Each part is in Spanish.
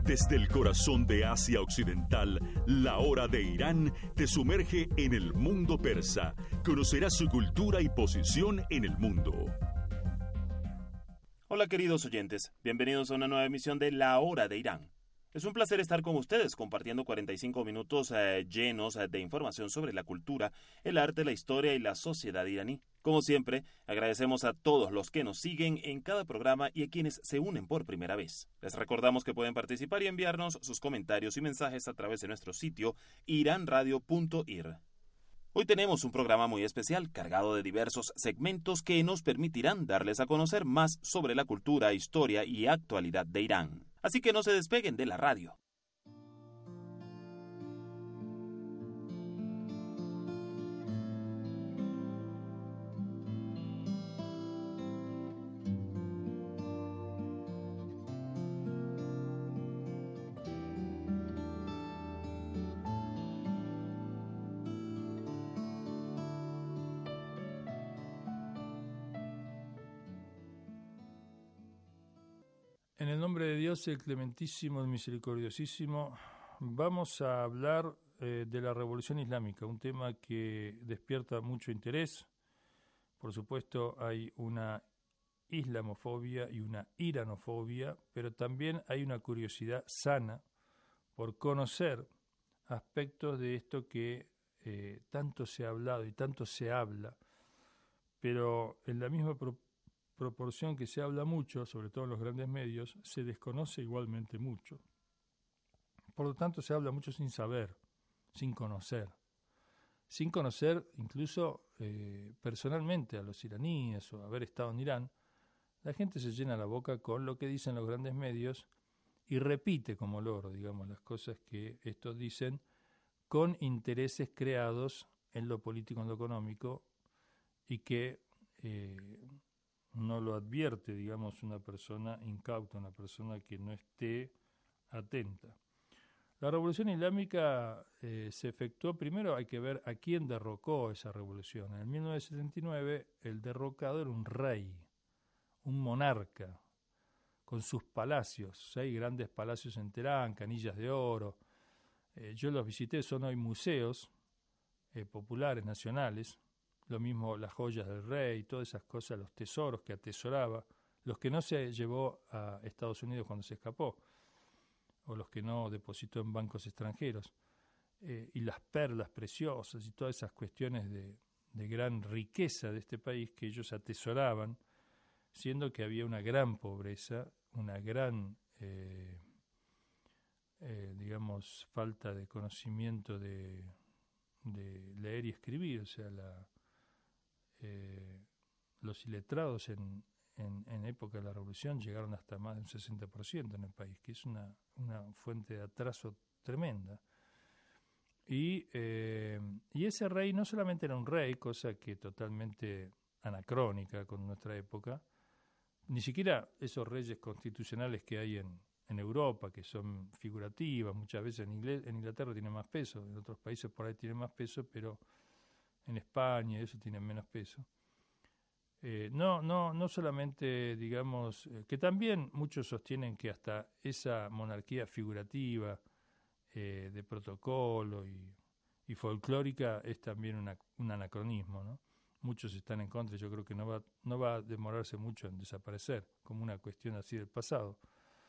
Desde el corazón de Asia Occidental, la hora de Irán te sumerge en el mundo persa. Conocerás su cultura y posición en el mundo. Hola queridos oyentes, bienvenidos a una nueva emisión de La Hora de Irán. Es un placer estar con ustedes compartiendo 45 minutos llenos de información sobre la cultura, el arte, la historia y la sociedad iraní. Como siempre, agradecemos a todos los que nos siguen en cada programa y a quienes se unen por primera vez. Les recordamos que pueden participar y enviarnos sus comentarios y mensajes a través de nuestro sitio iranradio.ir. Hoy tenemos un programa muy especial, cargado de diversos segmentos que nos permitirán darles a conocer más sobre la cultura, historia y actualidad de Irán. Así que no se despeguen de la radio. En el nombre de Dios, el clementísimo, el misericordiosísimo, vamos a hablar de la Revolución Islámica, un tema que despierta mucho interés. Por supuesto, hay una islamofobia y una iranofobia, pero también hay una curiosidad sana por conocer aspectos de esto que tanto se ha hablado y tanto se habla, pero en la misma proporción que se habla mucho, sobre todo en los grandes medios, se desconoce igualmente mucho. Por lo tanto, se habla mucho sin saber, sin conocer. Sin conocer incluso personalmente a los iraníes o haber estado en Irán, la gente se llena la boca con lo que dicen los grandes medios y repite como loro, digamos, las cosas que estos dicen con intereses creados en lo político, en lo económico, y que no lo advierte, digamos, una persona incauta, una persona que no esté atenta. La revolución islámica se efectuó, primero hay que ver a quién derrocó esa revolución. En 1979 el derrocado era un rey, un monarca, con sus palacios, 6 grandes palacios en Teherán, canillas de oro. Yo los visité, son hoy museos populares, nacionales. Lo mismo las joyas del rey, todas esas cosas, los tesoros que atesoraba, los que no se llevó a Estados Unidos cuando se escapó, o los que no depositó en bancos extranjeros, y las perlas preciosas y todas esas cuestiones de gran riqueza de este país que ellos atesoraban, siendo que había una gran pobreza, una gran, digamos, falta de conocimiento de leer y escribir, o sea, los iletrados en época de la Revolución llegaron hasta más de un 60% en el país, que es una fuente de atraso tremenda. Y ese rey no solamente era un rey, cosa que totalmente anacrónica con nuestra época, ni siquiera esos reyes constitucionales que hay en Europa, que son figurativas, muchas veces en Inglaterra tienen más peso, en otros países por ahí tienen más peso, pero en España eso tiene menos peso. No solamente, digamos, que también muchos sostienen que hasta esa monarquía figurativa de protocolo y folclórica es también un anacronismo, ¿no? Muchos están en contra, yo creo que no va a demorarse mucho en desaparecer, como una cuestión así del pasado.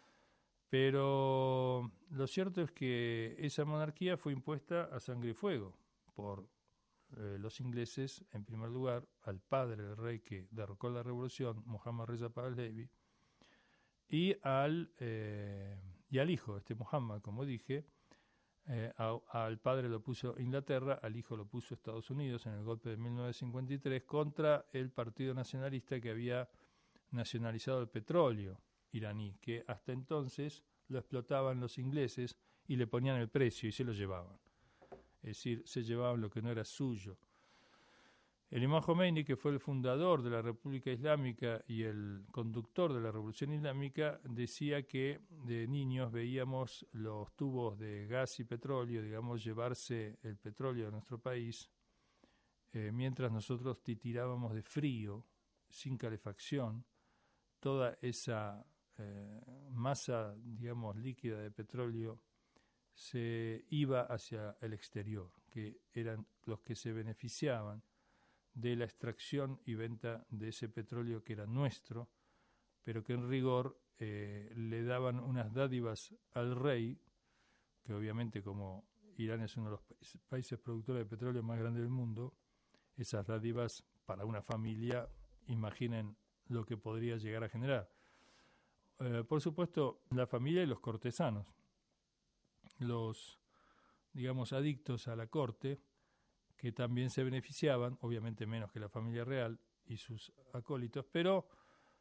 Pero lo cierto es que esa monarquía fue impuesta a sangre y fuego por los ingleses, en primer lugar, al padre del rey que derrocó la revolución, Mohammad Reza Pahlavi, y al hijo, Mohammad, como dije. Al padre lo puso Inglaterra, al hijo lo puso Estados Unidos en el golpe de 1953 contra el Partido Nacionalista que había nacionalizado el petróleo iraní, que hasta entonces lo explotaban los ingleses y le ponían el precio y se lo llevaban. Es decir, se llevaban lo que no era suyo. El Imam Khomeini, que fue el fundador de la República Islámica y el conductor de la Revolución Islámica, decía que de niños veíamos los tubos de gas y petróleo, digamos, llevarse el petróleo de nuestro país, mientras nosotros titirábamos de frío, sin calefacción, toda esa masa, digamos, líquida de petróleo se iba hacia el exterior, que eran los que se beneficiaban de la extracción y venta de ese petróleo que era nuestro, pero que en rigor le daban unas dádivas al rey, que obviamente como Irán es uno de los países productores de petróleo más grandes del mundo, esas dádivas para una familia, imaginen lo que podría llegar a generar. Por supuesto, la familia y los cortesanos, los, digamos, adictos a la corte, que también se beneficiaban, obviamente menos que la familia real y sus acólitos, pero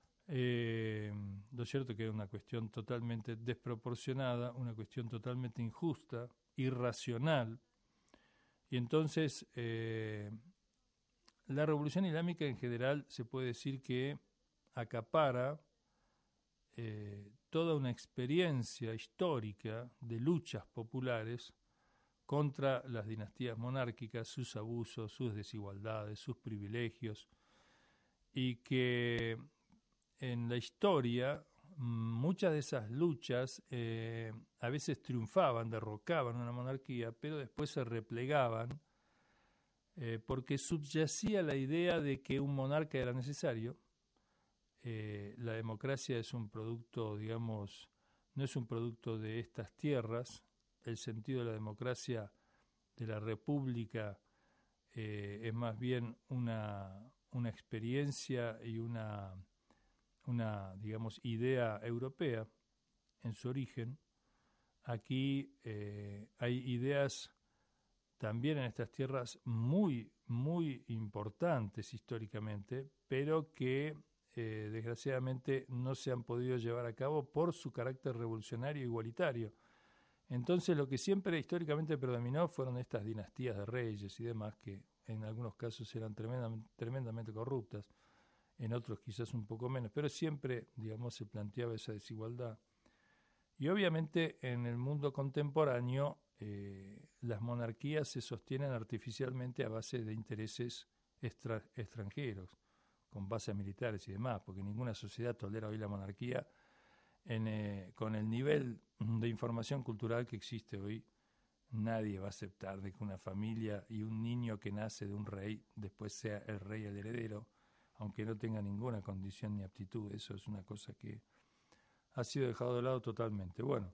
lo cierto que era una cuestión totalmente desproporcionada, una cuestión totalmente injusta, irracional, y entonces la revolución islámica en general se puede decir que acapara toda una experiencia histórica de luchas populares contra las dinastías monárquicas, sus abusos, sus desigualdades, sus privilegios, y que en la historia muchas de esas luchas a veces triunfaban, derrocaban una monarquía, pero después se replegaban porque subyacía la idea de que un monarca era necesario. La democracia es un producto, digamos, no es un producto de estas tierras. El sentido de la democracia, de la república, es más bien una experiencia y una, digamos, idea europea en su origen. Aquí hay ideas también en estas tierras muy, muy importantes históricamente, pero que desgraciadamente no se han podido llevar a cabo por su carácter revolucionario e igualitario. Entonces lo que siempre históricamente predominó fueron estas dinastías de reyes y demás, que en algunos casos eran tremendamente corruptas, en otros quizás un poco menos, pero siempre, digamos, se planteaba esa desigualdad. Y obviamente en el mundo contemporáneo las monarquías se sostienen artificialmente a base de intereses extranjeros, con bases militares y demás, porque ninguna sociedad tolera hoy la monarquía con el nivel de información cultural que existe hoy. Nadie va a aceptar de que una familia y un niño que nace de un rey después sea el rey el heredero, aunque no tenga ninguna condición ni aptitud. Eso es una cosa que ha sido dejado de lado totalmente. Bueno,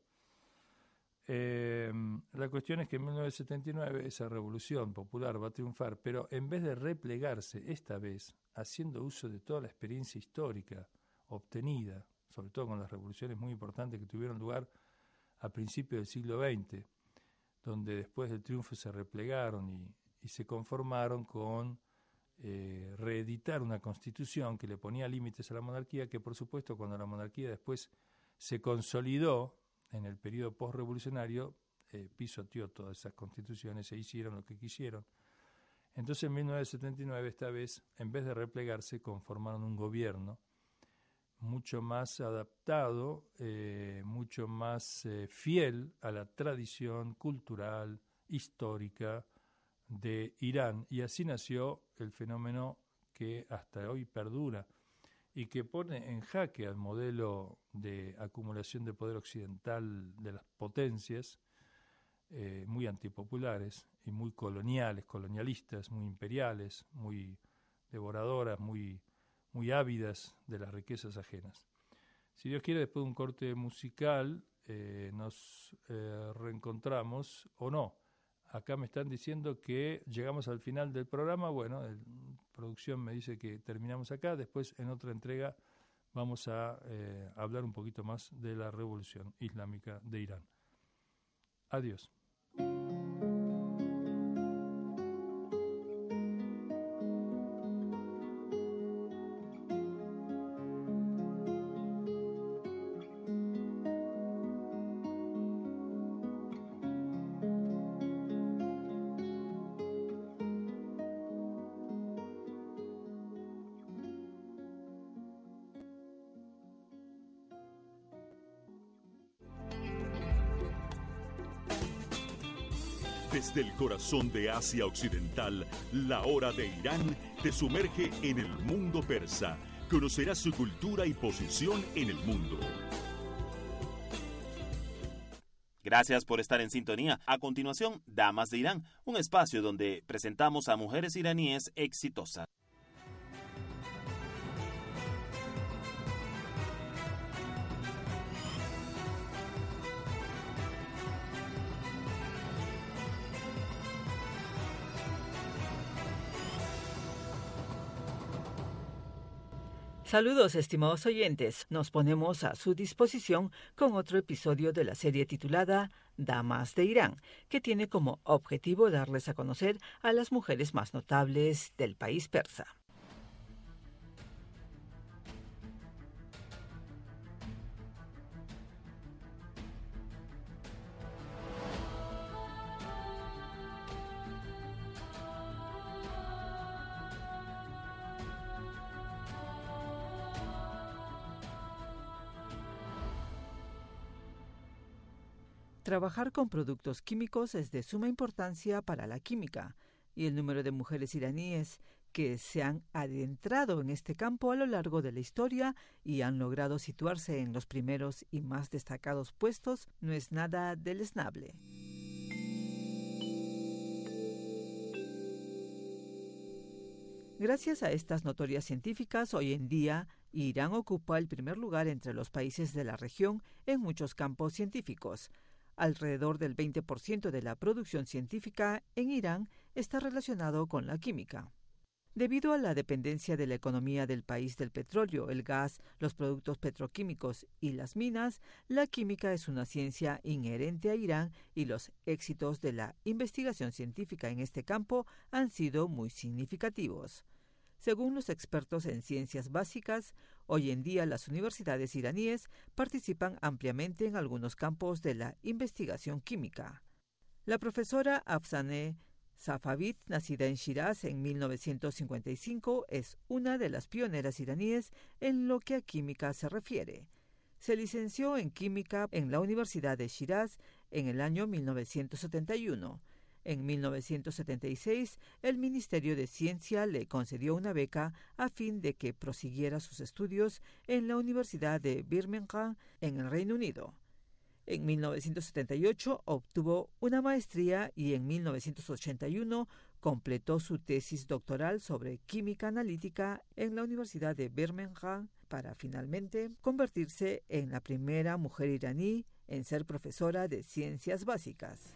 la cuestión es que en 1979 esa revolución popular va a triunfar, pero en vez de replegarse esta vez, haciendo uso de toda la experiencia histórica obtenida, sobre todo con las revoluciones muy importantes que tuvieron lugar a principios del siglo XX, donde después del triunfo se replegaron y se conformaron con reeditar una constitución que le ponía límites a la monarquía, que por supuesto cuando la monarquía después se consolidó en el periodo postrevolucionario, pisoteó todas esas constituciones e hicieron lo que quisieron. Entonces en 1979 esta vez, en vez de replegarse, conformaron un gobierno mucho más adaptado, mucho más fiel a la tradición cultural, histórica de Irán, y así nació el fenómeno que hasta hoy perdura y que pone en jaque al modelo de acumulación de poder occidental de las potencias, muy antipopulares y muy colonialistas, muy imperiales, muy devoradoras, muy ávidas de las riquezas ajenas. Si Dios quiere, después de un corte musical, nos reencontramos o no. Acá me están diciendo que llegamos al final del programa. Bueno, producción me dice que terminamos acá. Después, en otra entrega, vamos a hablar un poquito más de la revolución islámica de Irán. Adiós. Desde el corazón de Asia Occidental, la hora de Irán te sumerge en el mundo persa. Conocerás su cultura y posición en el mundo. Gracias por estar en sintonía. A continuación, Damas de Irán, un espacio donde presentamos a mujeres iraníes exitosas. Saludos, estimados oyentes. Nos ponemos a su disposición con otro episodio de la serie titulada Damas de Irán, que tiene como objetivo darles a conocer a las mujeres más notables del país persa. Trabajar con productos químicos es de suma importancia para la química, y el número de mujeres iraníes que se han adentrado en este campo a lo largo de la historia y han logrado situarse en los primeros y más destacados puestos no es nada deleznable. Gracias a estas notorias científicas, hoy en día Irán ocupa el primer lugar entre los países de la región en muchos campos científicos. Alrededor del 20% de la producción científica en Irán está relacionado con la química. Debido a la dependencia de la economía del país del petróleo, el gas, los productos petroquímicos y las minas, la química es una ciencia inherente a Irán y los éxitos de la investigación científica en este campo han sido muy significativos. Según los expertos en ciencias básicas, hoy en día las universidades iraníes participan ampliamente en algunos campos de la investigación química. La profesora Afsaneh Safavid, nacida en Shiraz en 1955, es una de las pioneras iraníes en lo que a química se refiere. Se licenció en química en la Universidad de Shiraz en el año 1971. En 1976, el Ministerio de Ciencia le concedió una beca a fin de que prosiguiera sus estudios en la Universidad de Birmingham, en el Reino Unido. En 1978 obtuvo una maestría y en 1981 completó su tesis doctoral sobre química analítica en la Universidad de Birmingham para finalmente convertirse en la primera mujer iraní en ser profesora de ciencias básicas.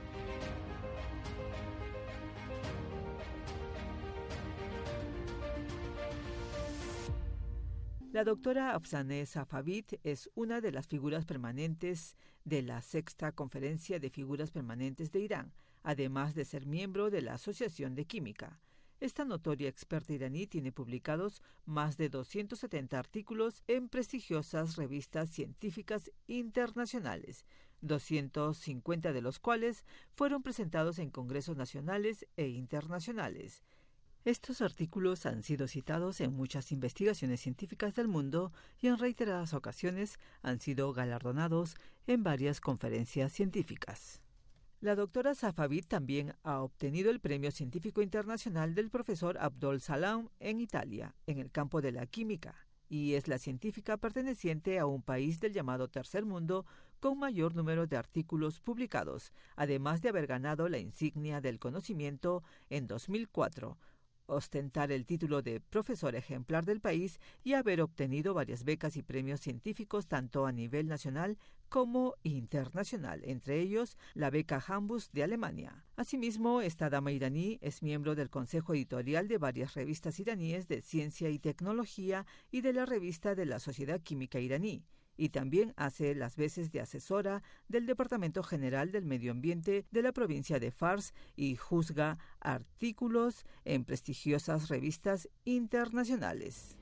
La doctora Afsaneh Safavid es una de las figuras permanentes de la Sexta Conferencia de Figuras Permanentes de Irán, además de ser miembro de la Asociación de Química. Esta notoria experta iraní tiene publicados más de 270 artículos en prestigiosas revistas científicas internacionales, 250 de los cuales fueron presentados en congresos nacionales e internacionales. Estos artículos han sido citados en muchas investigaciones científicas del mundo y en reiteradas ocasiones han sido galardonados en varias conferencias científicas. La doctora Safavid también ha obtenido el Premio Científico Internacional del profesor Abdol Salam en Italia, en el campo de la química, y es la científica perteneciente a un país del llamado Tercer Mundo con mayor número de artículos publicados, además de haber ganado la insignia del conocimiento en 2004, ostentar el título de profesor ejemplar del país y haber obtenido varias becas y premios científicos tanto a nivel nacional como internacional, entre ellos la beca Hambus de Alemania. Asimismo, esta dama iraní es miembro del consejo editorial de varias revistas iraníes de ciencia y tecnología y de la revista de la Sociedad Química Iraní, y también hace las veces de asesora del Departamento General del Medio Ambiente de la provincia de Fars y juzga artículos en prestigiosas revistas internacionales.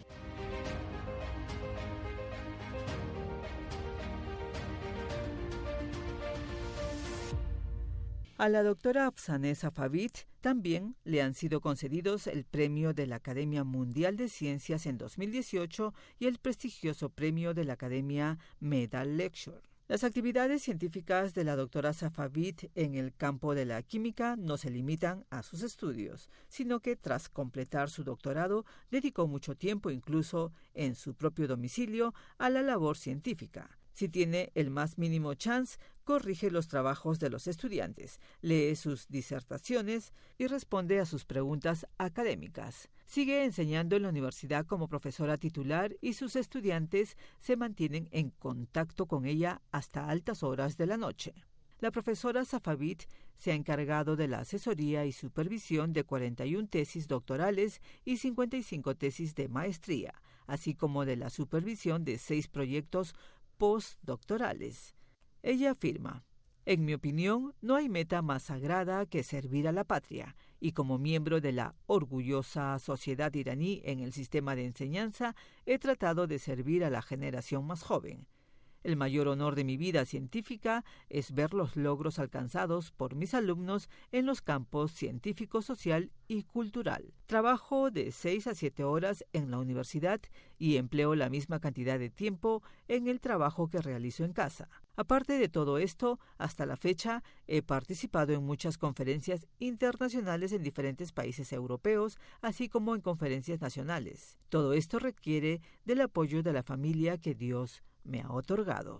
A la doctora Afsaneh Safavid también le han sido concedidos el Premio de la Academia Mundial de Ciencias en 2018 y el prestigioso Premio de la Academia Medal Lecture. Las actividades científicas de la doctora Safavid en el campo de la química no se limitan a sus estudios, sino que tras completar su doctorado dedicó mucho tiempo, incluso en su propio domicilio, a la labor científica. Si tiene el más mínimo chance, corrige los trabajos de los estudiantes, lee sus disertaciones y responde a sus preguntas académicas. Sigue enseñando en la universidad como profesora titular y sus estudiantes se mantienen en contacto con ella hasta altas horas de la noche. La profesora Safavit se ha encargado de la asesoría y supervisión de 41 tesis doctorales y 55 tesis de maestría, así como de la supervisión de 6 proyectos postdoctorales. Ella afirma: en mi opinión, no hay meta más sagrada que servir a la patria, y como miembro de la orgullosa sociedad iraní en el sistema de enseñanza, he tratado de servir a la generación más joven. El mayor honor de mi vida científica es ver los logros alcanzados por mis alumnos en los campos científico, social y cultural. Trabajo de 6 a 7 horas en la universidad y empleo la misma cantidad de tiempo en el trabajo que realizo en casa. Aparte de todo esto, hasta la fecha he participado en muchas conferencias internacionales en diferentes países europeos, así como en conferencias nacionales. Todo esto requiere del apoyo de la familia que Dios me ha otorgado.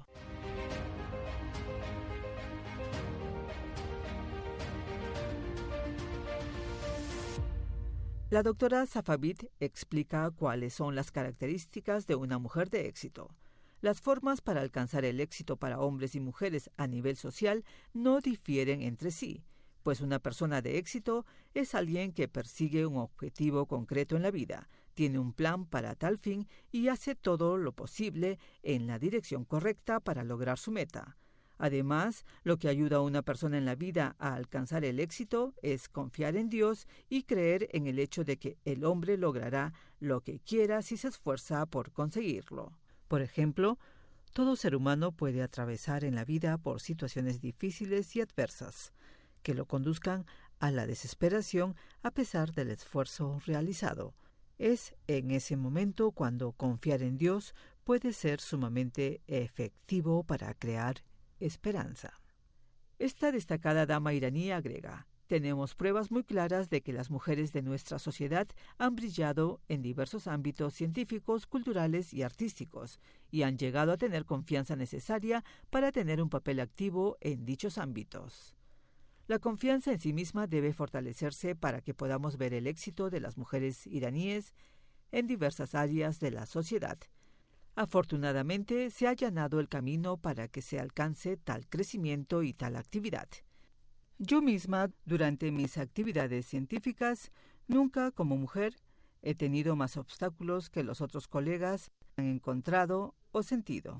La doctora Safavit explica cuáles son las características de una mujer de éxito. Las formas para alcanzar el éxito para hombres y mujeres a nivel social no difieren entre sí, pues una persona de éxito es alguien que persigue un objetivo concreto en la vida, tiene un plan para tal fin y hace todo lo posible en la dirección correcta para lograr su meta. Además, lo que ayuda a una persona en la vida a alcanzar el éxito es confiar en Dios y creer en el hecho de que el hombre logrará lo que quiera si se esfuerza por conseguirlo. Por ejemplo, todo ser humano puede atravesar en la vida por situaciones difíciles y adversas, que lo conduzcan a la desesperación a pesar del esfuerzo realizado. Es en ese momento cuando confiar en Dios puede ser sumamente efectivo para crear esperanza. Esta destacada dama iraní agrega: tenemos pruebas muy claras de que las mujeres de nuestra sociedad han brillado en diversos ámbitos científicos, culturales y artísticos, y han llegado a tener confianza necesaria para tener un papel activo en dichos ámbitos. La confianza en sí misma debe fortalecerse para que podamos ver el éxito de las mujeres iraníes en diversas áreas de la sociedad. Afortunadamente, se ha allanado el camino para que se alcance tal crecimiento y tal actividad. Yo misma, durante mis actividades científicas, nunca como mujer he tenido más obstáculos que los otros colegas han encontrado o sentido.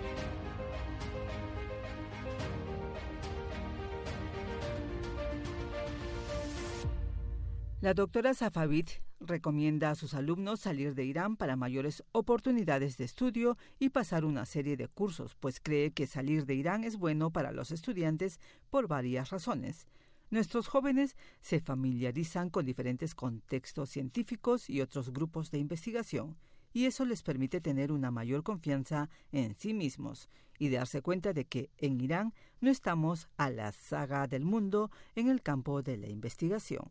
La doctora Safavit recomienda a sus alumnos salir de Irán para mayores oportunidades de estudio y pasar una serie de cursos, pues cree que salir de Irán es bueno para los estudiantes por varias razones. Nuestros jóvenes se familiarizan con diferentes contextos científicos y otros grupos de investigación, y eso les permite tener una mayor confianza en sí mismos y darse cuenta de que en Irán no estamos a la zaga del mundo en el campo de la investigación.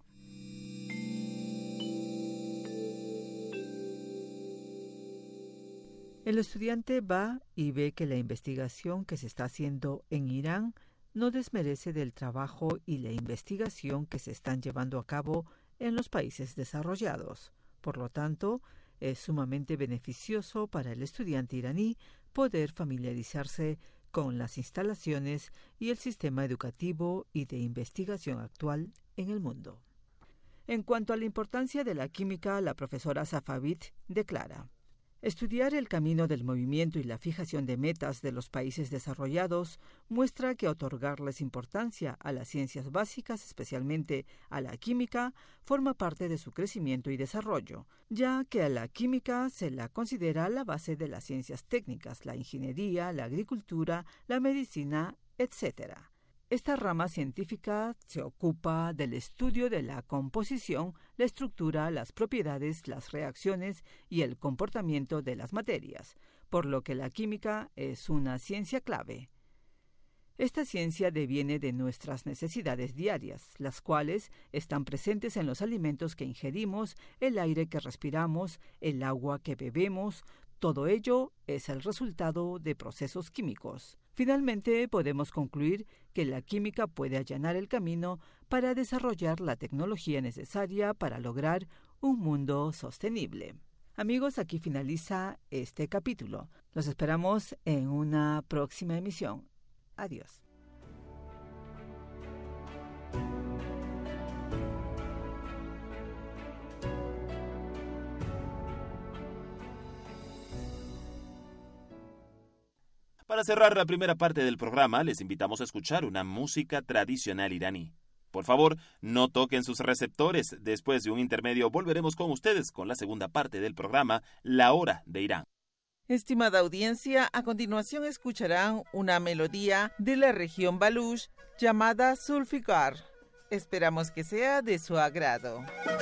El estudiante va y ve que la investigación que se está haciendo en Irán no desmerece del trabajo y la investigación que se están llevando a cabo en los países desarrollados. Por lo tanto, es sumamente beneficioso para el estudiante iraní poder familiarizarse con las instalaciones y el sistema educativo y de investigación actual en el mundo. En cuanto a la importancia de la química, la profesora Safavit declara: estudiar el camino del movimiento y la fijación de metas de los países desarrollados muestra que otorgarles importancia a las ciencias básicas, especialmente a la química, forma parte de su crecimiento y desarrollo, ya que a la química se la considera la base de las ciencias técnicas, la ingeniería, la agricultura, la medicina, etc. Esta rama científica se ocupa del estudio de la composición, la estructura, las propiedades, las reacciones y el comportamiento de las materias, por lo que la química es una ciencia clave. Esta ciencia deviene de nuestras necesidades diarias, las cuales están presentes en los alimentos que ingerimos, el aire que respiramos, el agua que bebemos. Todo ello es el resultado de procesos químicos. Finalmente, podemos concluir que la química puede allanar el camino para desarrollar la tecnología necesaria para lograr un mundo sostenible. Amigos, aquí finaliza este capítulo. Los esperamos en una próxima emisión. Adiós. Para cerrar la primera parte del programa, les invitamos a escuchar una música tradicional iraní. Por favor, no toquen sus receptores. Después de un intermedio volveremos con ustedes con la segunda parte del programa, La Hora de Irán. Estimada audiencia, a continuación escucharán una melodía de la región Baluch llamada Zulfikar. Esperamos que sea de su agrado.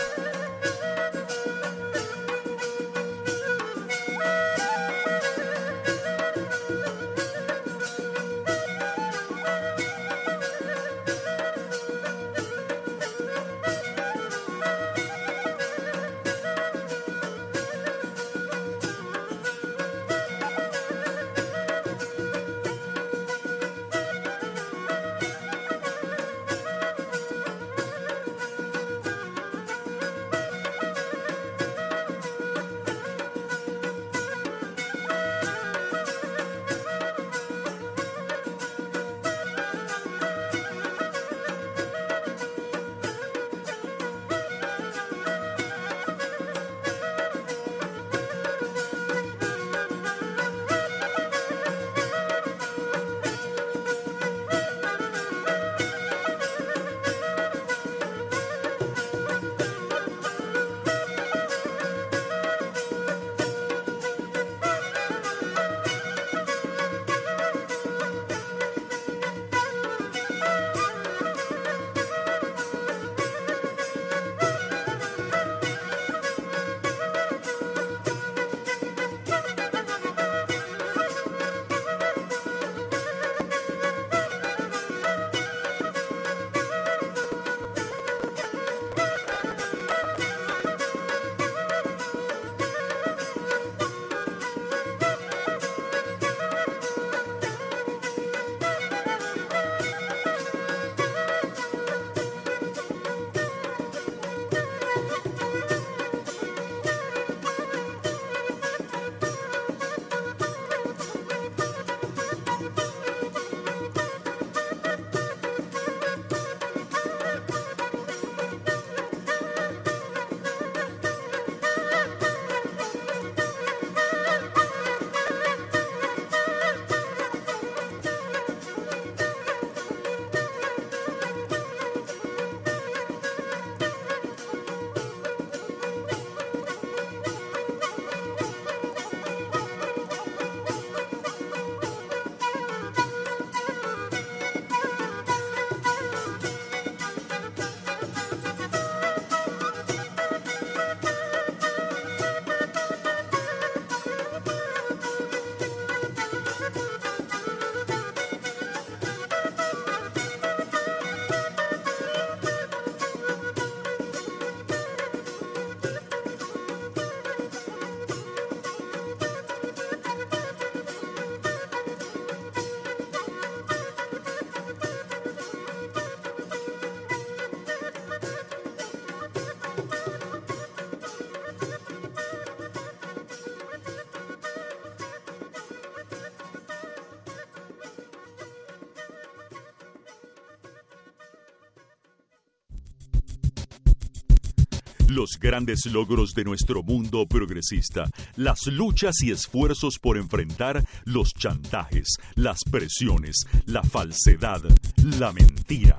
Los grandes logros de nuestro mundo progresista, las luchas y esfuerzos por enfrentar los chantajes, las presiones, la falsedad, la mentira.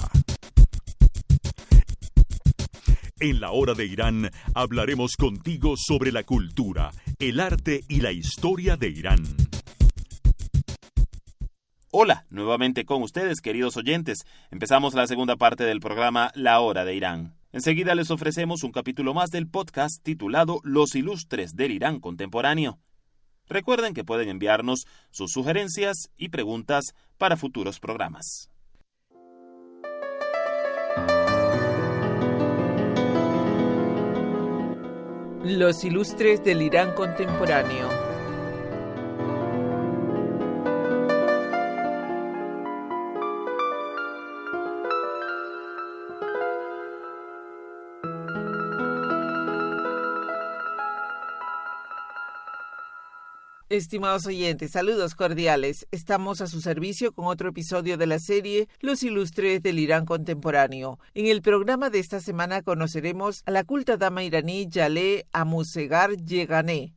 En la Hora de Irán hablaremos contigo sobre la cultura, el arte y la historia de Irán. Hola, nuevamente con ustedes, queridos oyentes. Empezamos la segunda parte del programa La Hora de Irán. Enseguida les ofrecemos un capítulo más del podcast titulado Los Ilustres del Irán Contemporáneo. Recuerden que pueden enviarnos sus sugerencias y preguntas para futuros programas. Los Ilustres del Irán Contemporáneo. Estimados oyentes, saludos cordiales. Estamos a su servicio con otro episodio de la serie Los Ilustres del Irán Contemporáneo. En el programa de esta semana conoceremos a la culta dama iraní Jaleh Amuzegar Yeganeh.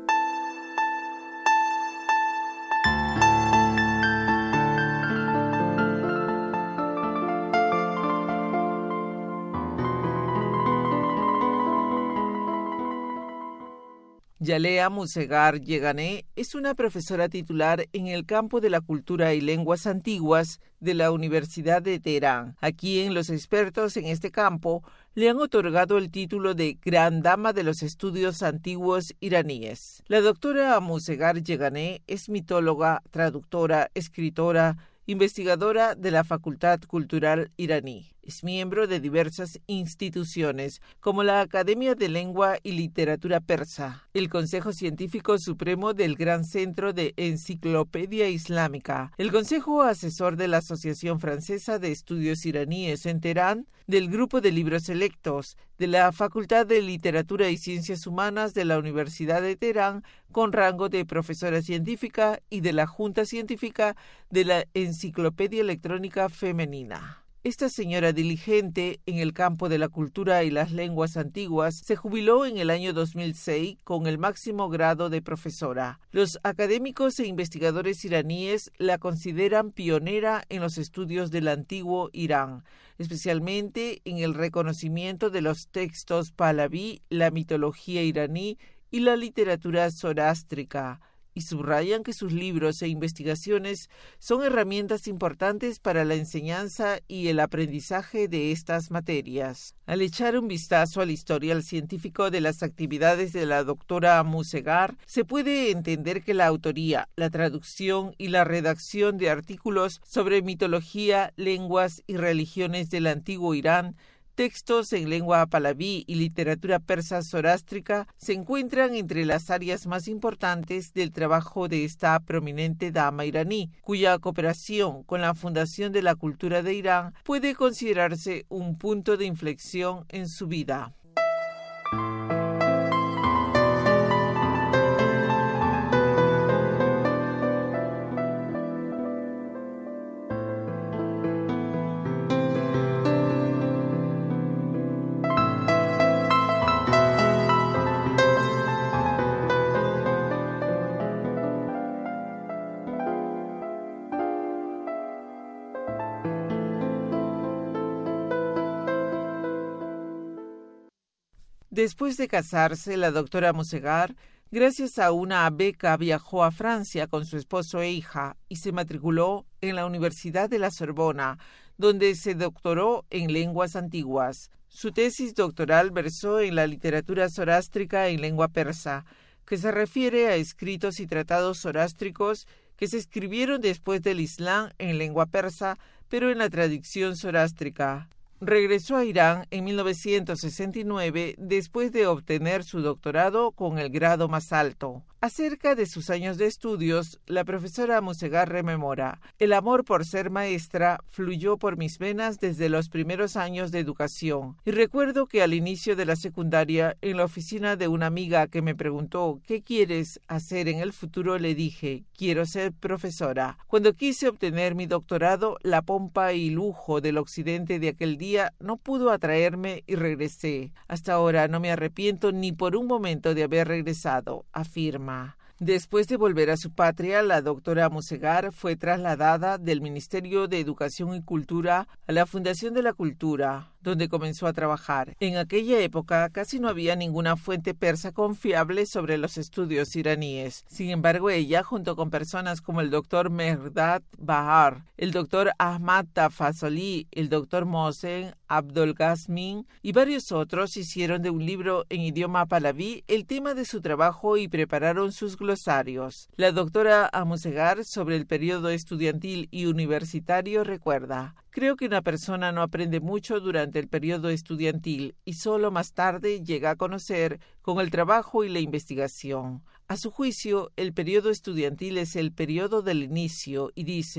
Jaleh Amuzegar Yeganeh es una profesora titular en el campo de la cultura y lenguas antiguas de la Universidad de Teherán. Aquí los expertos en este campo le han otorgado el título de Gran Dama de los Estudios Antiguos Iraníes. La doctora Amuzegar Yeganeh es mitóloga, traductora, escritora, investigadora de la Facultad Cultural Iraní. Es miembro de diversas instituciones, como la Academia de Lengua y Literatura Persa, el Consejo Científico Supremo del Gran Centro de Enciclopedia Islámica, el Consejo Asesor de la Asociación Francesa de Estudios Iraníes en Teherán, del Grupo de Libros Selectos, de la Facultad de Literatura y Ciencias Humanas de la Universidad de Teherán, con rango de profesora científica, y de la Junta Científica de la Enciclopedia Electrónica Femenina. Esta señora diligente en el campo de la cultura y las lenguas antiguas se jubiló en el año 2006 con el máximo grado de profesora. Los académicos e investigadores iraníes la consideran pionera en los estudios del antiguo Irán, especialmente en el reconocimiento de los textos pahlaví, la mitología iraní y la literatura zorástrica, y subrayan que sus libros e investigaciones son herramientas importantes para la enseñanza y el aprendizaje de estas materias. Al echar un vistazo al historial científico de las actividades de la doctora Amuzegar, se puede entender que la autoría, la traducción y la redacción de artículos sobre mitología, lenguas y religiones del antiguo Irán, textos en lengua pahlaví y literatura persa zorástrica se encuentran entre las áreas más importantes del trabajo de esta prominente dama iraní, cuya cooperación con la fundación de la cultura de Irán puede considerarse un punto de inflexión en su vida. Después de casarse, la doctora Amuzegar, gracias a una beca, viajó a Francia con su esposo e hija y se matriculó en la Universidad de la Sorbona, donde se doctoró en lenguas antiguas. Su tesis doctoral versó en la literatura zorástrica en lengua persa, que se refiere a escritos y tratados zorástricos que se escribieron después del Islam en lengua persa, pero en la tradición zorástrica. Regresó a Irán en 1969 después de obtener su doctorado con el grado más alto. Acerca de sus años de estudios, la profesora Amuzegar rememora: el amor por ser maestra fluyó por mis venas desde los primeros años de educación, y recuerdo que al inicio de la secundaria, en la oficina de una amiga que me preguntó ¿qué quieres hacer en el futuro?, le dije: quiero ser profesora. Cuando quise obtener mi doctorado, la pompa y lujo del occidente de aquel día no pudo atraerme y regresé. Hasta ahora no me arrepiento ni por un momento de haber regresado, afirma. Después de volver a su patria, la doctora Amuzegar fue trasladada del Ministerio de Educación y Cultura a la Fundación de la Cultura, donde comenzó a trabajar. En aquella época casi no había ninguna fuente persa confiable sobre los estudios iraníes. Sin embargo, ella, junto con personas como el doctor Mehrdad Bahar, el doctor Ahmad Tafazoli, el doctor Mohsen Abdolghasmin y varios otros, hicieron de un libro en idioma pahlaví el tema de su trabajo y prepararon sus glosarios. La doctora Amuzegar, sobre el periodo estudiantil y universitario, recuerda: creo que una persona no aprende mucho durante el periodo estudiantil y solo más tarde llega a conocer con el trabajo y la investigación. A su juicio, el periodo estudiantil es el periodo del inicio y dice: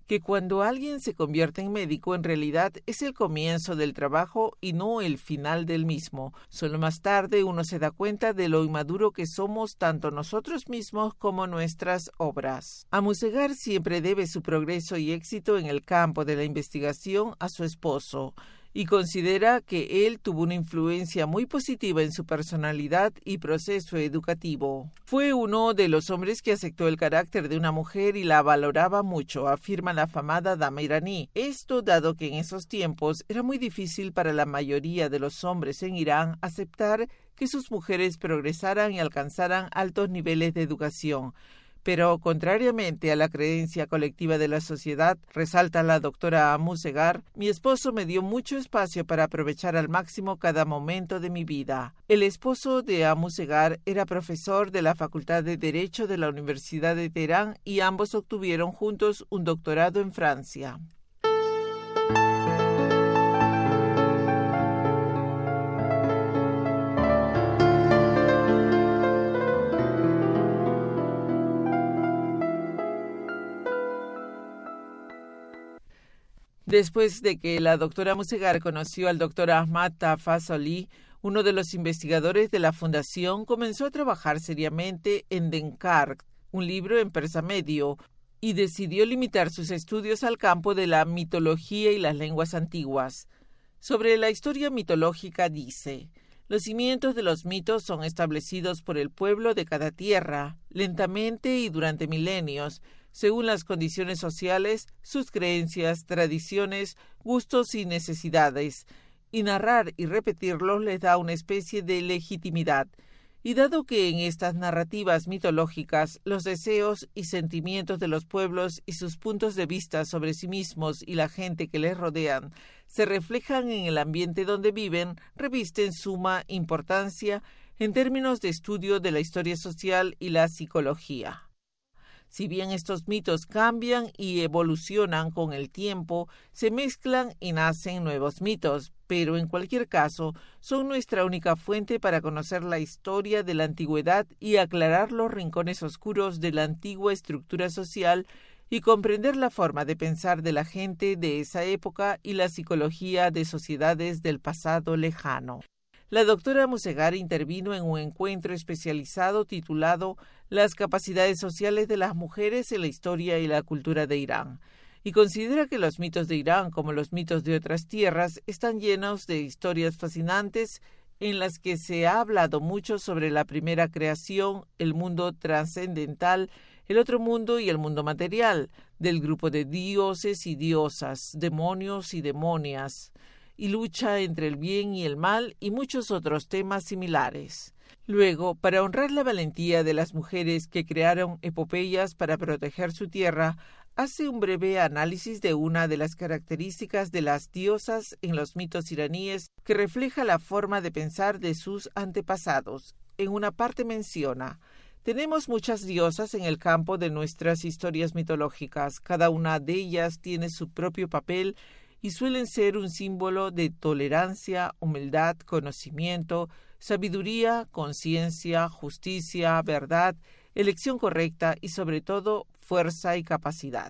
que cuando alguien se convierte en médico, en realidad es el comienzo del trabajo y no el final del mismo. Solo más tarde uno se da cuenta de lo inmaduro que somos tanto nosotros mismos como nuestras obras. Amusegar siempre debe su progreso y éxito en el campo de la investigación a su esposo, y considera que él tuvo una influencia muy positiva en su personalidad y proceso educativo. Fue uno de los hombres que aceptó el carácter de una mujer y la valoraba mucho, afirma la afamada dama iraní. Esto dado que en esos tiempos era muy difícil para la mayoría de los hombres en Irán aceptar que sus mujeres progresaran y alcanzaran altos niveles de educación. Pero, contrariamente a la creencia colectiva de la sociedad, resalta la doctora Amusegar, mi esposo me dio mucho espacio para aprovechar al máximo cada momento de mi vida. El esposo de Amusegar era profesor de la Facultad de Derecho de la Universidad de Teherán y ambos obtuvieron juntos un doctorado en Francia. Después de que la doctora Amusegar conoció al doctor Ahmad Tafazoli, uno de los investigadores de la fundación, comenzó a trabajar seriamente en Denkart, un libro en persa medio, y decidió limitar sus estudios al campo de la mitología y las lenguas antiguas. Sobre la historia mitológica dice: los cimientos de los mitos son establecidos por el pueblo de cada tierra, lentamente y durante milenios, según las condiciones sociales, sus creencias, tradiciones, gustos y necesidades, y narrar y repetirlos les da una especie de legitimidad. Y dado que en estas narrativas mitológicas los deseos y sentimientos de los pueblos y sus puntos de vista sobre sí mismos y la gente que les rodean se reflejan en el ambiente donde viven, revisten suma importancia en términos de estudio de la historia social y la psicología. Si bien estos mitos cambian y evolucionan con el tiempo, se mezclan y nacen nuevos mitos, pero en cualquier caso son nuestra única fuente para conocer la historia de la antigüedad y aclarar los rincones oscuros de la antigua estructura social y comprender la forma de pensar de la gente de esa época y la psicología de sociedades del pasado lejano. La doctora Amusegar intervino en un encuentro especializado titulado Las capacidades sociales de las mujeres en la historia y la cultura de Irán, y considera que los mitos de Irán, como los mitos de otras tierras, están llenos de historias fascinantes en las que se ha hablado mucho sobre la primera creación, el mundo trascendental, el otro mundo y el mundo material, del grupo de dioses y diosas, demonios y demonias, y lucha entre el bien y el mal y muchos otros temas similares. Luego, para honrar la valentía de las mujeres que crearon epopeyas para proteger su tierra, hace un breve análisis de una de las características de las diosas en los mitos iraníes que refleja la forma de pensar de sus antepasados. En una parte menciona: tenemos muchas diosas en el campo de nuestras historias mitológicas. Cada una de ellas tiene su propio papel y suelen ser un símbolo de tolerancia, humildad, conocimiento, sabiduría, conciencia, justicia, verdad, elección correcta y sobre todo fuerza y capacidad.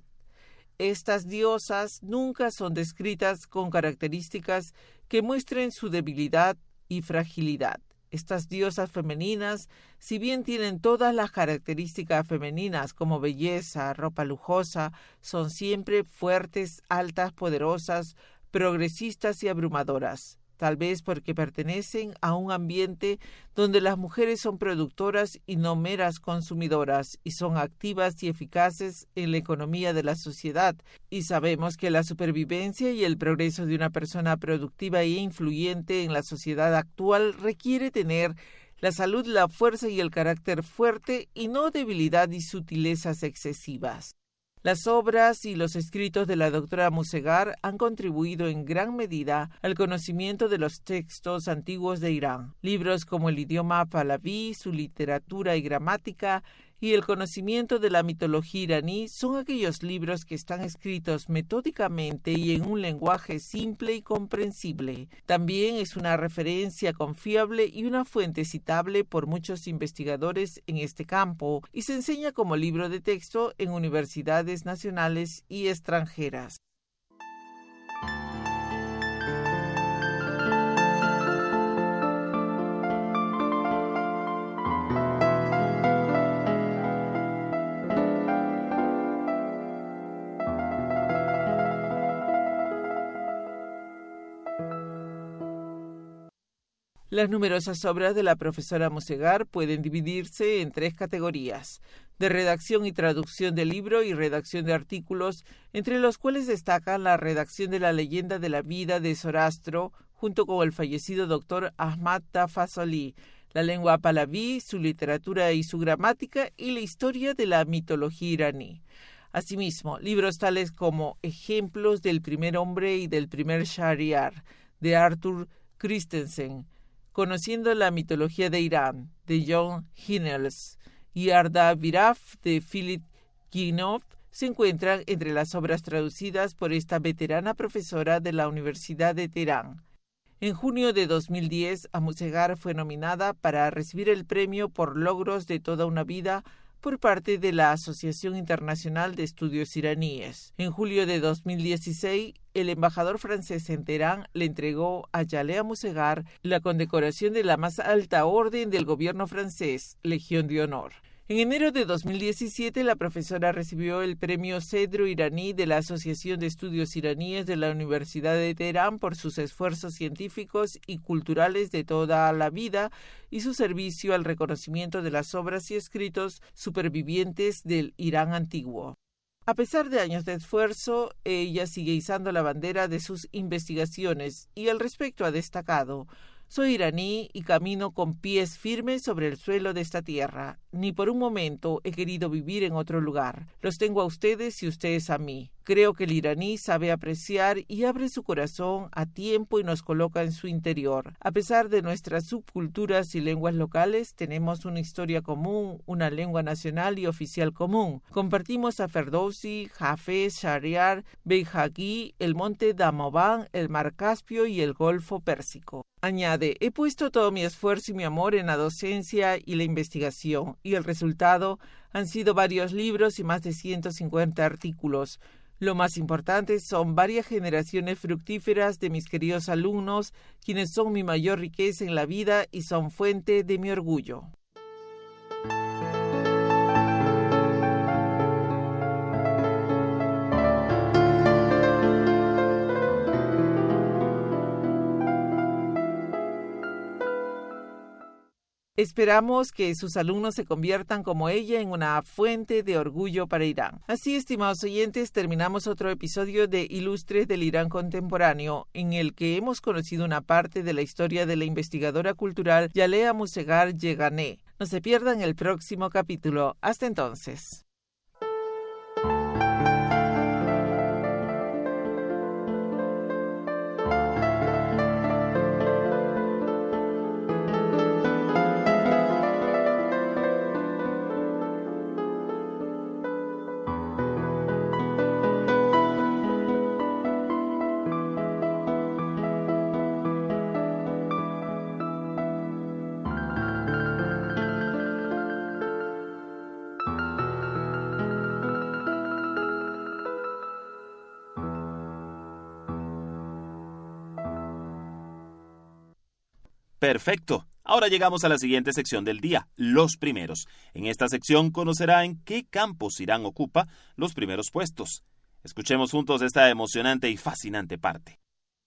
Estas diosas nunca son descritas con características que muestren su debilidad y fragilidad. Estas diosas femeninas, si bien tienen todas las características femeninas como belleza, ropa lujosa, son siempre fuertes, altas, poderosas, progresistas y abrumadoras, tal vez porque pertenecen a un ambiente donde las mujeres son productoras y no meras consumidoras, y son activas y eficaces en la economía de la sociedad, y sabemos que la supervivencia y el progreso de una persona productiva e influyente en la sociedad actual requiere tener la salud, la fuerza y el carácter fuerte, y no debilidad y sutilezas excesivas. Las obras y los escritos de la doctora Amusegar han contribuido en gran medida al conocimiento de los textos antiguos de Irán. Libros como el idioma pahlaví, su literatura y gramática, y el conocimiento de la mitología iraní son aquellos libros que están escritos metódicamente y en un lenguaje simple y comprensible. También es una referencia confiable y una fuente citable por muchos investigadores en este campo y se enseña como libro de texto en universidades nacionales y extranjeras. Las numerosas obras de la profesora Musegar pueden dividirse en 3 categorías: de redacción y traducción de libro y redacción de artículos, entre los cuales destacan la redacción de la leyenda de la vida de Zoroastro, junto con el fallecido doctor Ahmad Tafazoli, la lengua pahlaví, su literatura y su gramática, y la historia de la mitología iraní. Asimismo, libros tales como Ejemplos del primer hombre y del primer Shahriar, de Arthur Christensen, Conociendo la mitología de Irán, de John Hinnels, y Arda Viraf, de Philip Ginov, se encuentran entre las obras traducidas por esta veterana profesora de la Universidad de Teherán. En junio de 2010, Amusegar fue nominada para recibir el premio por logros de toda una vida por parte de la Asociación Internacional de Estudios Iraníes. En julio de 2016, el embajador francés en Teherán le entregó a Jaleh Amusegar la condecoración de la más alta orden del gobierno francés, Legión de Honor. En enero de 2017, la profesora recibió el premio Cedro iraní de la Asociación de Estudios Iraníes de la Universidad de Teherán por sus esfuerzos científicos y culturales de toda la vida y su servicio al reconocimiento de las obras y escritos supervivientes del Irán antiguo. A pesar de años de esfuerzo, ella sigue izando la bandera de sus investigaciones y al respecto ha destacado: soy iraní y camino con pies firmes sobre el suelo de esta tierra. Ni por un momento he querido vivir en otro lugar. Los tengo a ustedes y ustedes a mí. Creo que el iraní sabe apreciar y abre su corazón a tiempo y nos coloca en su interior. A pesar de nuestras subculturas y lenguas locales, tenemos una historia común, una lengua nacional y oficial común. Compartimos a Ferdowsi, Hafez, Shahriar, Beihaqi, el monte Damavand, el mar Caspio y el Golfo Pérsico. Añade: he puesto todo mi esfuerzo y mi amor en la docencia y la investigación, y el resultado han sido varios libros y más de 150 artículos. Lo más importante son varias generaciones fructíferas de mis queridos alumnos, quienes son mi mayor riqueza en la vida y son fuente de mi orgullo. Esperamos que sus alumnos se conviertan como ella en una fuente de orgullo para Irán. Así, estimados oyentes, terminamos otro episodio de Ilustres del Irán Contemporáneo, en el que hemos conocido una parte de la historia de la investigadora cultural Jaleh Amusegar Yeganeh. No se pierdan el próximo capítulo. Hasta entonces. Perfecto. Ahora llegamos a la siguiente sección del día, los primeros. En esta sección conocerá en qué campos Irán ocupa los primeros puestos. Escuchemos juntos esta emocionante y fascinante parte.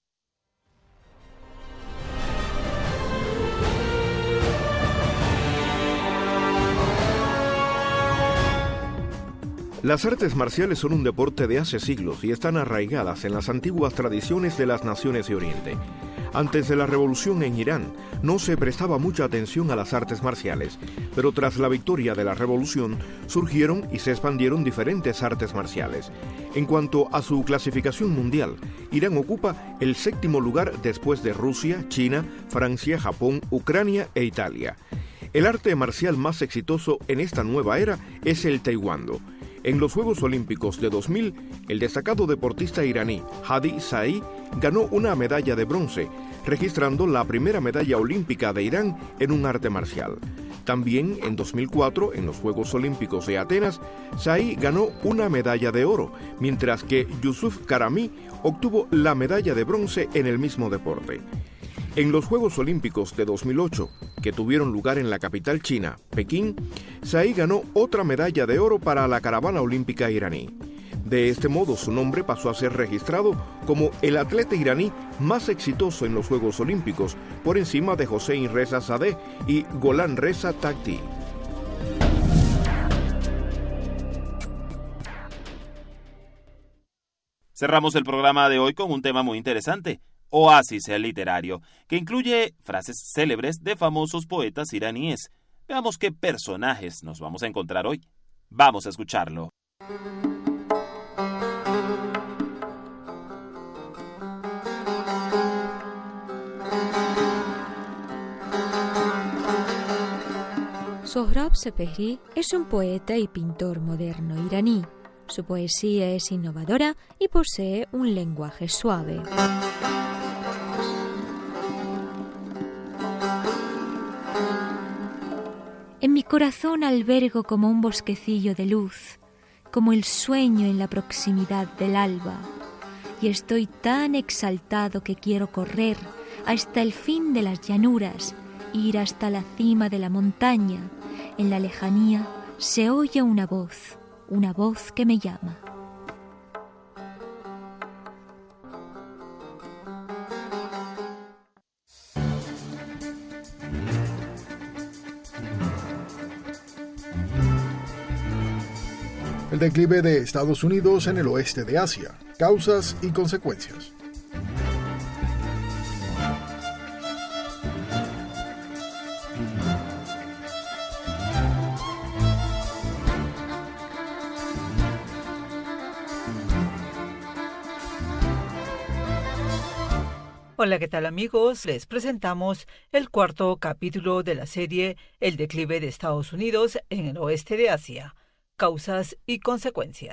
Las artes marciales son un deporte de hace siglos y están arraigadas en las antiguas tradiciones de las naciones de Oriente. Antes de la revolución en Irán, no se prestaba mucha atención a las artes marciales, pero tras la victoria de la revolución, surgieron y se expandieron diferentes artes marciales. En cuanto a su clasificación mundial, Irán ocupa el 7º lugar después de Rusia, China, Francia, Japón, Ucrania e Italia. El arte marcial más exitoso en esta nueva era es el taekwondo. En los Juegos Olímpicos de 2000, el destacado deportista iraní Hadi Saei ganó una medalla de bronce, registrando la primera medalla olímpica de Irán en un arte marcial. También en 2004, en los Juegos Olímpicos de Atenas, Saei ganó una medalla de oro, mientras que Yusuf Karami obtuvo la medalla de bronce en el mismo deporte. En los Juegos Olímpicos de 2008, que tuvieron lugar en la capital china, Pekín, Saei ganó otra medalla de oro para la caravana olímpica iraní. De este modo, su nombre pasó a ser registrado como el atleta iraní más exitoso en los Juegos Olímpicos, por encima de Hossein Reza Zadeh y Golan Reza Takhti. Cerramos el programa de hoy con un tema muy interesante, Oasis literario, que incluye frases célebres de famosos poetas iraníes. Veamos qué personajes nos vamos a encontrar hoy. Vamos a escucharlo. Sohrab Sepehri es un poeta y pintor moderno iraní. Su poesía es innovadora y posee un lenguaje suave. En mi corazón albergo como un bosquecillo de luz, como el sueño en la proximidad del alba, y estoy tan exaltado que quiero correr hasta el fin de las llanuras, ir hasta la cima de la montaña. En la lejanía se oye una voz que me llama. El declive de Estados Unidos en el oeste de Asia, causas y consecuencias. Hola, ¿qué tal amigos? Les presentamos el cuarto capítulo de la serie El declive de Estados Unidos en el oeste de Asia, causas y consecuencias.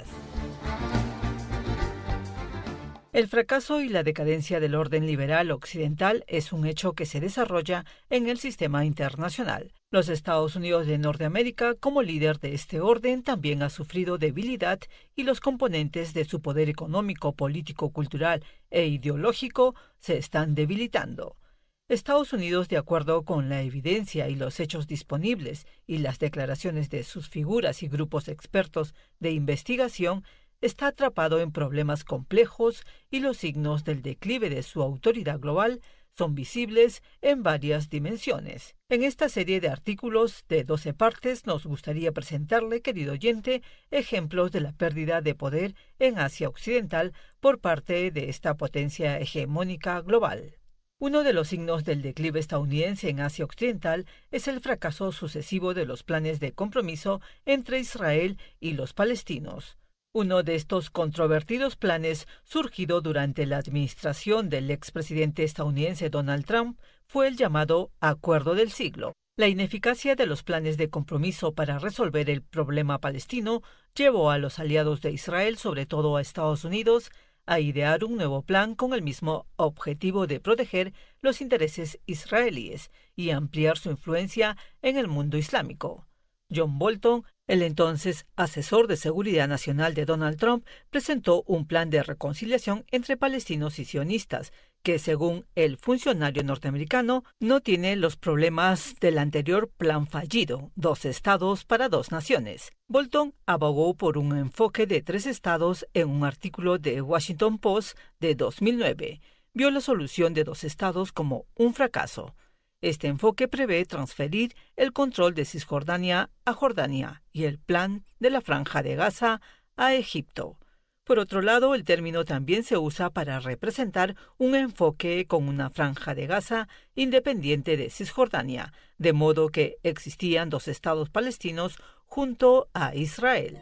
El fracaso y la decadencia del orden liberal occidental es un hecho que se desarrolla en el sistema internacional. Los Estados Unidos de Norteamérica, como líder de este orden, también ha sufrido debilidad y los componentes de su poder económico, político, cultural e ideológico se están debilitando. Estados Unidos, de acuerdo con la evidencia y los hechos disponibles y las declaraciones de sus figuras y grupos expertos de investigación, está atrapado en problemas complejos y los signos del declive de su autoridad global son visibles en varias dimensiones. En esta serie de artículos de 12 partes nos gustaría presentarle, querido oyente, ejemplos de la pérdida de poder en Asia Occidental por parte de esta potencia hegemónica global. Uno de los signos del declive estadounidense en Asia Occidental es el fracaso sucesivo de los planes de compromiso entre Israel y los palestinos. Uno de estos controvertidos planes, surgido durante la administración del expresidente estadounidense Donald Trump, fue el llamado Acuerdo del Siglo. La ineficacia de los planes de compromiso para resolver el problema palestino llevó a los aliados de Israel, sobre todo a Estados Unidos, a idear un nuevo plan con el mismo objetivo de proteger los intereses israelíes y ampliar su influencia en el mundo islámico. John Bolton, el entonces asesor de seguridad nacional de Donald Trump, presentó un plan de reconciliación entre palestinos y sionistas, que según el funcionario norteamericano no tiene los problemas del anterior plan fallido, 2 estados para 2 naciones. Bolton abogó por un enfoque de 3 estados en un artículo de Washington Post de 2009. Vio la solución de 2 estados como un fracaso. Este enfoque prevé transferir el control de Cisjordania a Jordania y el plan de la Franja de Gaza a Egipto. Por otro lado, el término también se usa para representar un enfoque con una Franja de Gaza independiente de Cisjordania, de modo que existían 2 estados palestinos junto a Israel.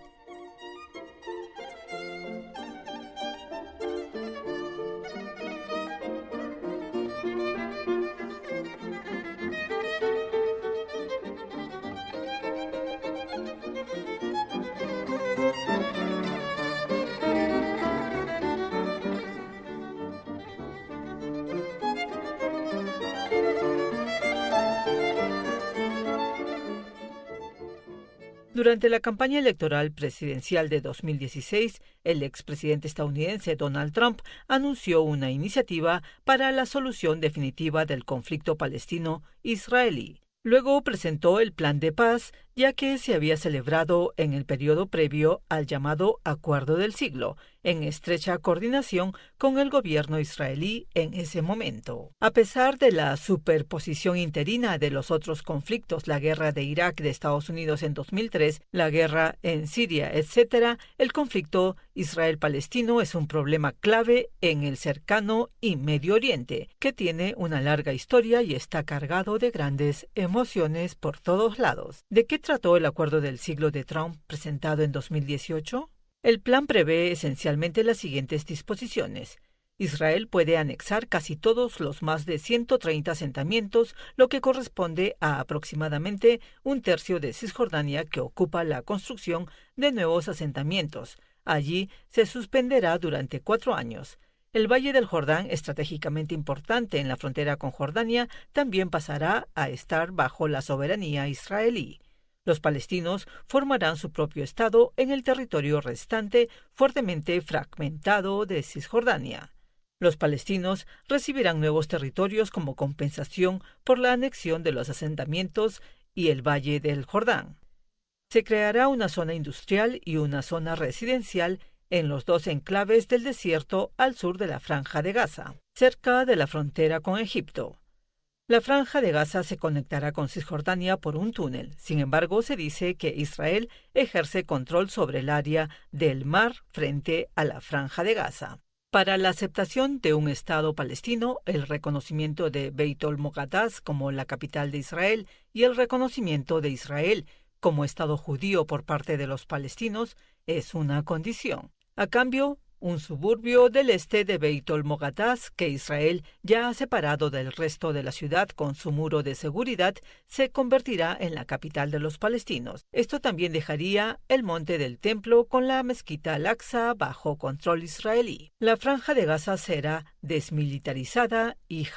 Durante la campaña electoral presidencial de 2016, el expresidente estadounidense Donald Trump anunció una iniciativa para la solución definitiva del conflicto palestino-israelí. Luego presentó el plan de paz, ya que se había celebrado en el periodo previo al llamado Acuerdo del Siglo, en estrecha coordinación con el gobierno israelí en ese momento. A pesar de la superposición interina de los otros conflictos, la guerra de Irak de Estados Unidos en 2003, la guerra en Siria, etc., el conflicto Israel-Palestino es un problema clave en el cercano y Medio Oriente, que tiene una larga historia y está cargado de grandes emociones por todos lados. ¿De qué trató el Acuerdo del Siglo de Trump presentado en 2018? El plan prevé esencialmente las siguientes disposiciones. Israel puede anexar casi todos los más de 130 asentamientos, lo que corresponde a aproximadamente un tercio de Cisjordania, que ocupa la construcción de nuevos asentamientos. Allí se suspenderá durante 4 años. El Valle del Jordán, estratégicamente importante en la frontera con Jordania, también pasará a estar bajo la soberanía israelí. Los palestinos formarán su propio estado en el territorio restante fuertemente fragmentado de Cisjordania. Los palestinos recibirán nuevos territorios como compensación por la anexión de los asentamientos y el Valle del Jordán. Se creará una zona industrial y una zona residencial en los 2 enclaves del desierto al sur de la Franja de Gaza, cerca de la frontera con Egipto. La Franja de Gaza se conectará con Cisjordania por un túnel. Sin embargo, se dice que Israel ejerce control sobre el área del mar frente a la Franja de Gaza. Para la aceptación de un Estado palestino, el reconocimiento de Beit el-Muqaddas como la capital de Israel y el reconocimiento de Israel como Estado judío por parte de los palestinos es una condición. A cambio, un suburbio del este de Beit el-Muqaddas, que Israel ya ha separado del resto de la ciudad con su muro de seguridad, se convertirá en la capital de los palestinos. Esto también dejaría el monte del templo con la mezquita Al-Aqsa bajo control israelí. La Franja de Gaza será desmilitarizada y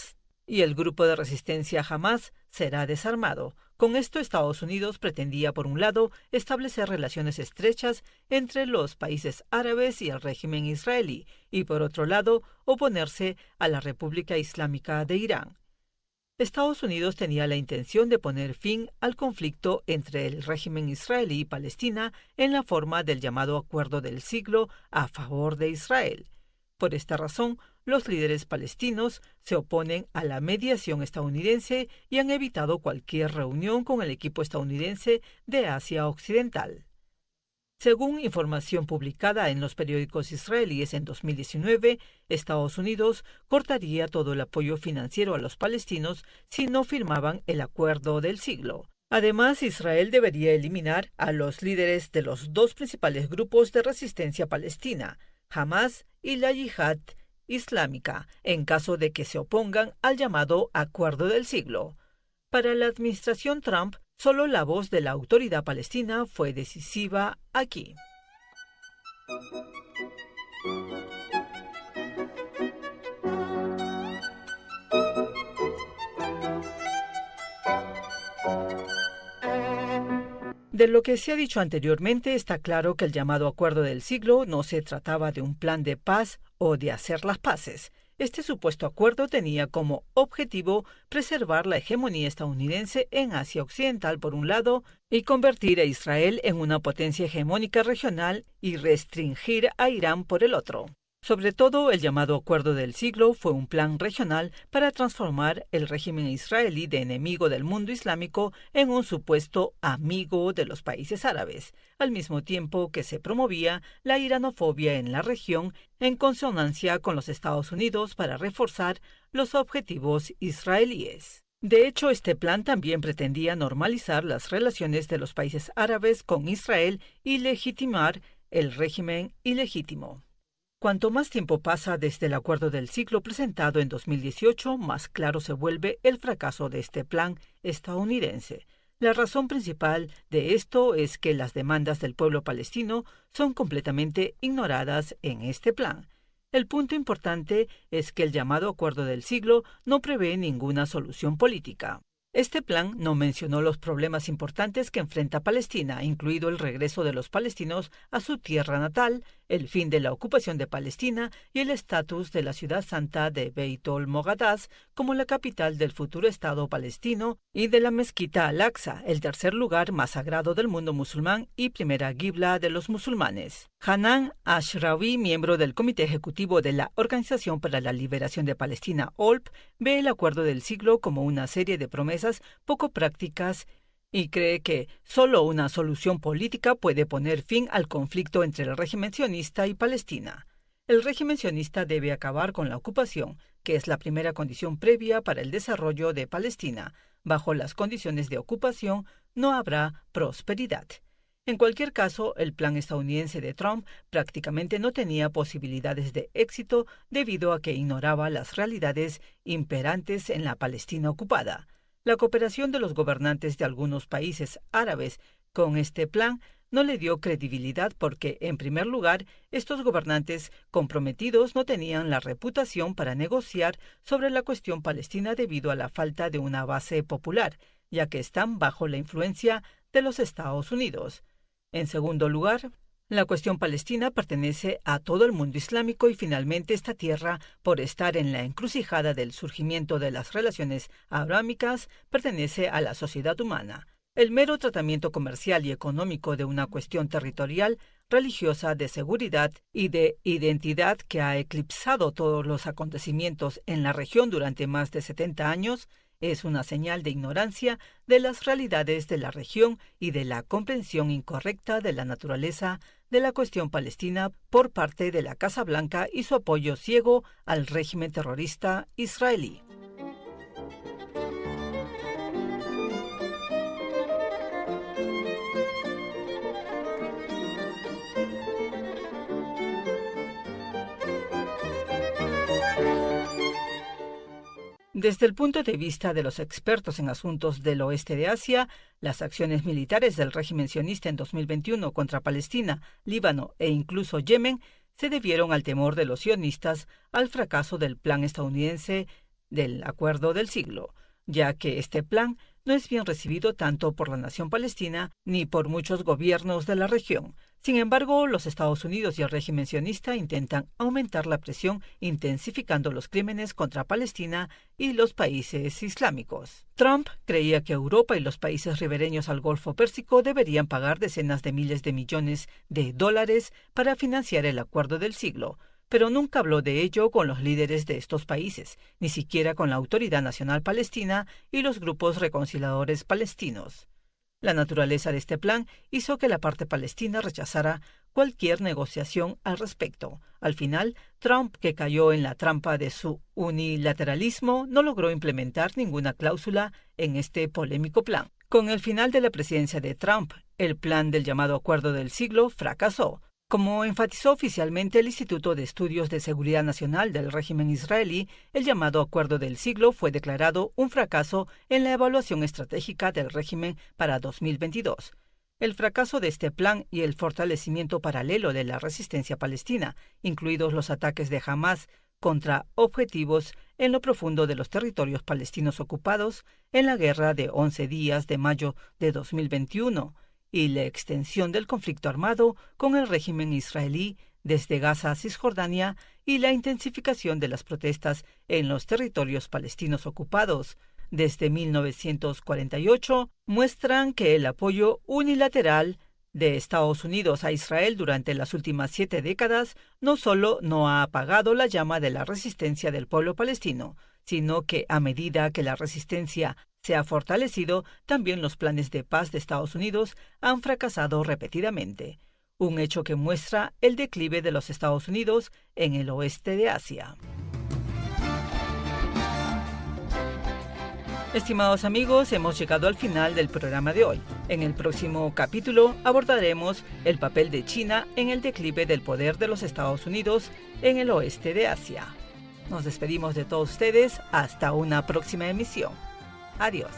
el grupo de resistencia Hamas será desarmado. Con esto, Estados Unidos pretendía, por un lado, establecer relaciones estrechas entre los países árabes y el régimen israelí, y por otro lado, oponerse a la República Islámica de Irán. Estados Unidos tenía la intención de poner fin al conflicto entre el régimen israelí y Palestina en la forma del llamado Acuerdo del Siglo a favor de Israel. Por esta razón, los líderes palestinos se oponen a la mediación estadounidense y han evitado cualquier reunión con el equipo estadounidense de Asia Occidental. Según información publicada en los periódicos israelíes en 2019, Estados Unidos cortaría todo el apoyo financiero a los palestinos si no firmaban el Acuerdo del Siglo. Además, Israel debería eliminar a los líderes de los 2 principales grupos de resistencia palestina, Hamas y la Yihad Islámica, en caso de que se opongan al llamado Acuerdo del Siglo. Para la administración Trump, solo la voz de la autoridad palestina fue decisiva aquí. De lo que se ha dicho anteriormente, está claro que el llamado Acuerdo del Siglo no se trataba de un plan de paz o de hacer las paces. Este supuesto acuerdo tenía como objetivo preservar la hegemonía estadounidense en Asia Occidental por un lado y convertir a Israel en una potencia hegemónica regional y restringir a Irán por el otro. Sobre todo, el llamado Acuerdo del Siglo fue un plan regional para transformar el régimen israelí de enemigo del mundo islámico en un supuesto amigo de los países árabes, al mismo tiempo que se promovía la iranofobia en la región en consonancia con los Estados Unidos para reforzar los objetivos israelíes. De hecho, este plan también pretendía normalizar las relaciones de los países árabes con Israel y legitimar el régimen ilegítimo. Cuanto más tiempo pasa desde el Acuerdo del Siglo presentado en 2018, más claro se vuelve el fracaso de este plan estadounidense. La razón principal de esto es que las demandas del pueblo palestino son completamente ignoradas en este plan. El punto importante es que el llamado Acuerdo del Siglo no prevé ninguna solución política. Este plan no mencionó los problemas importantes que enfrenta Palestina, incluido el regreso de los palestinos a su tierra natal, el fin de la ocupación de Palestina y el estatus de la ciudad santa de Beit el-Moqaddas como la capital del futuro Estado palestino y de la mezquita Al-Aqsa, el tercer lugar más sagrado del mundo musulmán y primera qibla de los musulmanes. Hanan Ashrawi, miembro del Comité Ejecutivo de la Organización para la Liberación de Palestina, OLP, ve el Acuerdo del Siglo como una serie de promesas poco prácticas y cree que solo una solución política puede poner fin al conflicto entre el régimen sionista y Palestina. El régimen sionista debe acabar con la ocupación, que es la primera condición previa para el desarrollo de Palestina. Bajo las condiciones de ocupación no habrá prosperidad. En cualquier caso, el plan estadounidense de Trump prácticamente no tenía posibilidades de éxito debido a que ignoraba las realidades imperantes en la Palestina ocupada. La cooperación de los gobernantes de algunos países árabes con este plan no le dio credibilidad porque, en primer lugar, estos gobernantes comprometidos no tenían la reputación para negociar sobre la cuestión palestina debido a la falta de una base popular, ya que están bajo la influencia de los Estados Unidos. En segundo lugar, la cuestión palestina pertenece a todo el mundo islámico y finalmente esta tierra, por estar en la encrucijada del surgimiento de las relaciones abrámicas, pertenece a la sociedad humana. El mero tratamiento comercial y económico de una cuestión territorial, religiosa, de seguridad y de identidad que ha eclipsado todos los acontecimientos en la región durante más de 70 años, es una señal de ignorancia de las realidades de la región y de la comprensión incorrecta de la naturaleza de la cuestión palestina por parte de la Casa Blanca y su apoyo ciego al régimen terrorista israelí. Desde el punto de vista de los expertos en asuntos del oeste de Asia, las acciones militares del régimen sionista en 2021 contra Palestina, Líbano e incluso Yemen se debieron al temor de los sionistas al fracaso del plan estadounidense del Acuerdo del Siglo, ya que este plan no es bien recibido tanto por la nación palestina ni por muchos gobiernos de la región. Sin embargo, los Estados Unidos y el régimen sionista intentan aumentar la presión intensificando los crímenes contra Palestina y los países islámicos. Trump creía que Europa y los países ribereños al Golfo Pérsico deberían pagar decenas de miles de millones de dólares para financiar el Acuerdo del Siglo, pero nunca habló de ello con los líderes de estos países, ni siquiera con la Autoridad Nacional Palestina y los grupos reconciliadores palestinos. La naturaleza de este plan hizo que la parte palestina rechazara cualquier negociación al respecto. Al final, Trump, que cayó en la trampa de su unilateralismo, no logró implementar ninguna cláusula en este polémico plan. Con el final de la presidencia de Trump, el plan del llamado Acuerdo del Siglo fracasó. Como enfatizó oficialmente el Instituto de Estudios de Seguridad Nacional del régimen israelí, el llamado Acuerdo del Siglo fue declarado un fracaso en la evaluación estratégica del régimen para 2022. El fracaso de este plan y el fortalecimiento paralelo de la resistencia palestina, incluidos los ataques de Hamás contra objetivos en lo profundo de los territorios palestinos ocupados en la guerra de 11 días de mayo de 2021, y la extensión del conflicto armado con el régimen israelí desde Gaza a Cisjordania y la intensificación de las protestas en los territorios palestinos ocupados desde 1948 muestran que el apoyo unilateral de Estados Unidos a Israel durante las últimas 7 décadas no solo no ha apagado la llama de la resistencia del pueblo palestino, sino que a medida que la resistencia se ha fortalecido, también los planes de paz de Estados Unidos han fracasado repetidamente, un hecho que muestra el declive de los Estados Unidos en el oeste de Asia. Estimados amigos, hemos llegado al final del programa de hoy. En el próximo capítulo abordaremos el papel de China en el declive del poder de los Estados Unidos en el oeste de Asia. Nos despedimos de todos ustedes hasta una próxima emisión. Adiós.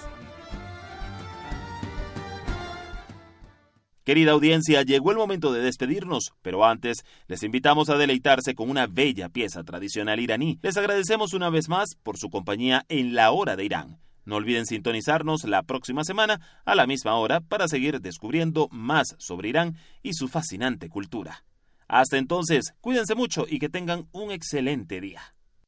Querida audiencia, llegó el momento de despedirnos, pero antes les invitamos a deleitarse con una bella pieza tradicional iraní. Les agradecemos una vez más por su compañía en La Hora de Irán. No olviden sintonizarnos la próxima semana a la misma hora para seguir descubriendo más sobre Irán y su fascinante cultura. Hasta entonces, cuídense mucho y que tengan un excelente día.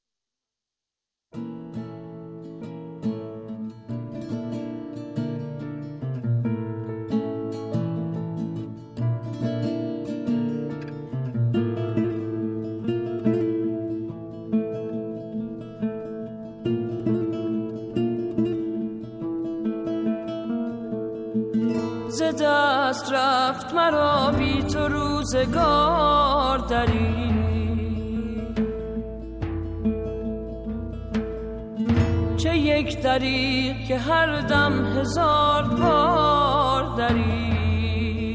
ز دست رفت مرا بی تو روزگار دری، چه یک دری که هر دم هزار بار دری،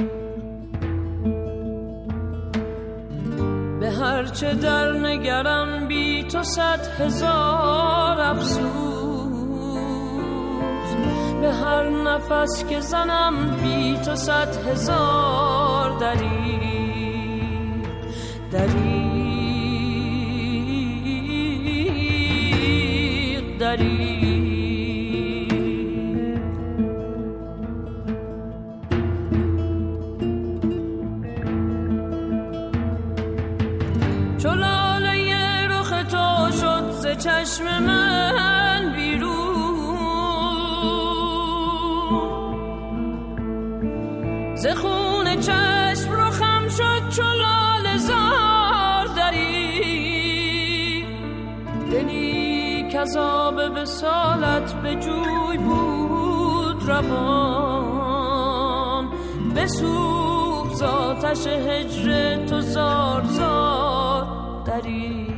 به هر چه در نگرم بی تو 100,000 افسوس، به هر نفس که زنم بی تو 100,000 دریغ دریغ دریغ. چو لاله رخ تو شد ز چشم من بیرون، ز خون چشم رخم شد چو لاله زار دری، دلی کذاب وصالت به جوی بود روان، بسوخت ز آتش هجر تو زار زار دری.